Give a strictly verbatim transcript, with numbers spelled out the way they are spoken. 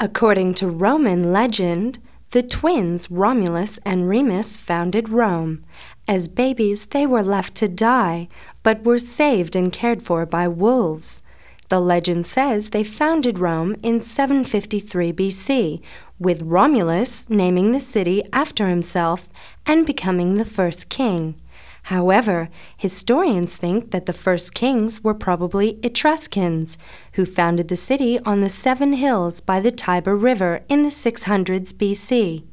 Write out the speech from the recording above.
According to Roman legend, the twins Romulus and Remus founded Rome. As babies, they were left to die, but were saved and cared for by wolves. The legend says they founded Rome in seven fifty-three B C, with Romulus naming the city after himself and becoming the first king. However, historians think that the first kings were probably Etruscans, who founded the city on the seven hills by the Tiber River in the six hundreds B C.